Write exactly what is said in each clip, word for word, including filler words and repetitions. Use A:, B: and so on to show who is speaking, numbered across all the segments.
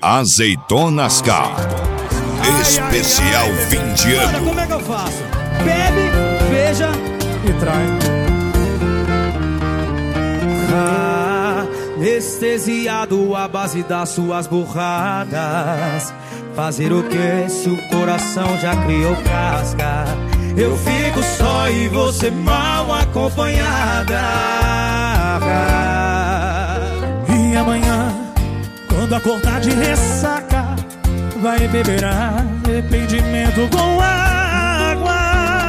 A: Azeitonas K. Especial fim de ano.
B: Como é que eu faço? Bebe, beija
C: e trai.
B: Anestesiado à base das suas burradas. Fazer o que se o coração já criou casca? Eu fico só e você mal acompanhada.
C: E amanhã, quando acordar de ressaca, vai beber arrependimento com água.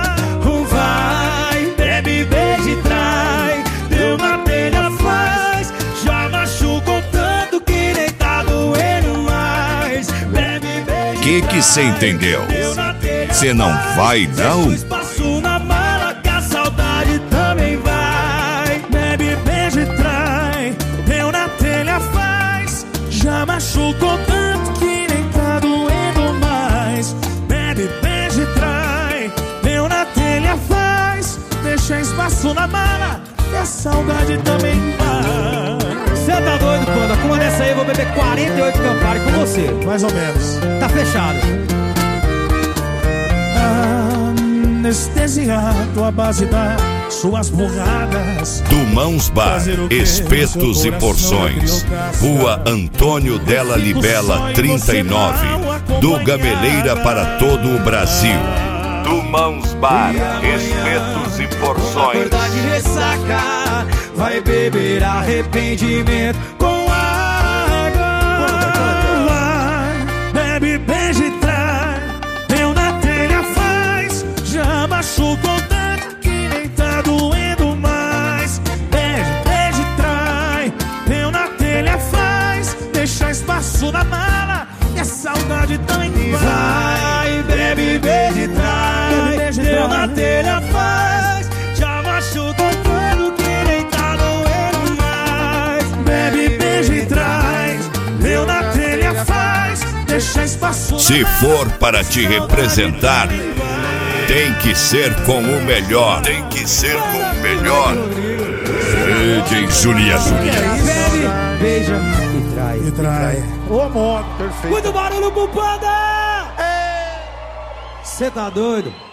B: Vai, bebe, beija e trai. Deu na telha, faz. Já machucou tanto que nem tá doendo mais. Bebe, beija.
A: Que que cê entendeu? Cê não vai, não?
B: Espaço na mala que a saudade também vai.
C: Bebe, beija e trai. Deu na telha, faz. Já machucou tanto que nem tá doendo mais. Bebe, beija e trai. Deu na telha, faz. Deixa espaço na mala e a saudade também vai.
B: Cê tá doido, Panda? Com uma dessa aí eu vou beber quarenta e oito Campari com você.
C: Mais ou menos.
B: Tá fechado.
C: Anestesiado à base das suas burradas.
A: Do Mãos Bar, espetos e porções. Rua Antônio Della Libela, trinta e nove. Do Gameleira para todo o Brasil. Do Mãos Bar, espetos e porções.
B: Acordar de ressaca, vai beber arrependimento com água.
C: Vai, bebe, beija e trai. Deu na telha, faz. Já machucou tanto que nem tá doendo mais. Beija, beija e trai. Deu na telha, faz. Deixa espaço na mala e a saudade também vai.
B: Vai, bebe, beija e trai. Deu na telha, faz. Já machucou tanto que nem tá doendo mais.
C: Bebe, beija e traz. Deu na telha, faz. Deixa espaço na
A: Se for para te representar, tem que ser com o melhor. Tem que ser com o melhor. D J Julia Julia.
B: Bebe, beija e trai.
C: e trai. Ô, moto, perfeito.
B: Muito barulho pro Panda! Cê tá doido?